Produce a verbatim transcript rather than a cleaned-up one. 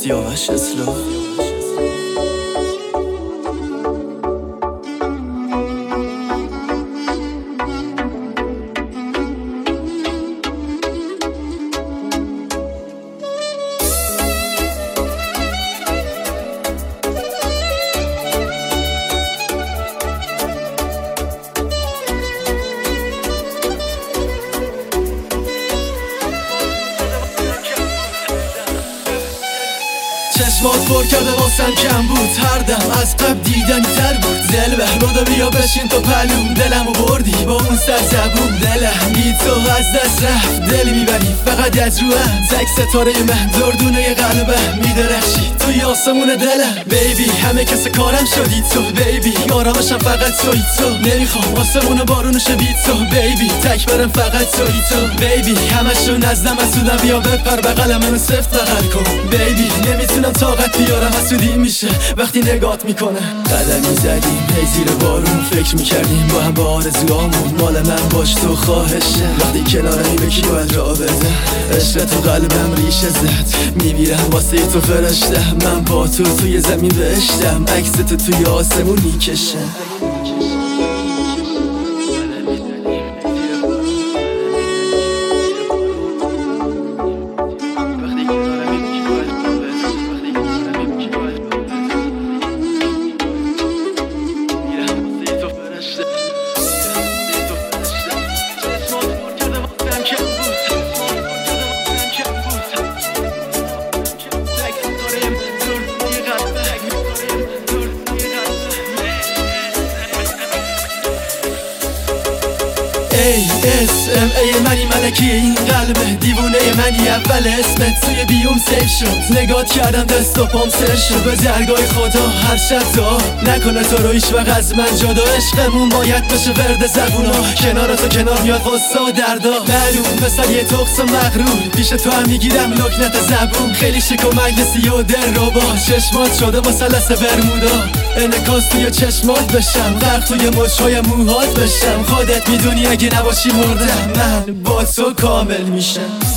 سیاوش اسلام. چشمات پر کرده واسم کم بود، هر دم از قبل دیدنی تر بود. دل به رودا بیا بشین تو پلوم، دلمو بردی با اون سر زبون. دلم بی تو از دست رفت، دل میبری فقط از روهم. تک ستاره من دردونه قلبم میدرخشی توی آسمون دلم. بیبی همه کس کارم شدی تو، بیبی آرامشم فقط توی تو. نمیخوام آسمون بارونش بی تو، بیبی تک برم فقط توی تو. بیبی همشو نزدم اسودم، بیا بپر بغلم منو سفت بغل کن. بیبی نمیتونم طاقت بیارم، حسودی میشه وقتی نگات میکنم. قدم میزدیم هی زیر بارون، فکر میکردیم با هم با آرزوامون. مال من باش تو خواهشه، وقتی کنارمی به کی باید را بدم. عشق تو قلبم ریشه زد، میمیرم واسه تو فرشته. من با تو توی زمین بهشتم، عکس تو توی آسمون میکشم. ای اس ام ای منی ملکی این قلبه، دیوونه منی اول اسمت توی بیوم سیف شد. نگات کردم دست و پام سر شد به درگاه خدا هر شب تا نکنه تو رو هیچ وقت از من جدا. عشقمون باید بشه ورد زبونا، کنار تو کنار میاد غصه و دردا. معلوم مثل یه تقص مغرور، پیش تو هم میگیرم لکنت زبون. خیلی شک و مجلسی و در رو با چشمات شده مثلث برمودا. انعکاس توی چشمات بشم، غرق توی مچهای موهات بشم. خودت میدونی اگه نباشی مردم، من با تو کامل میشم.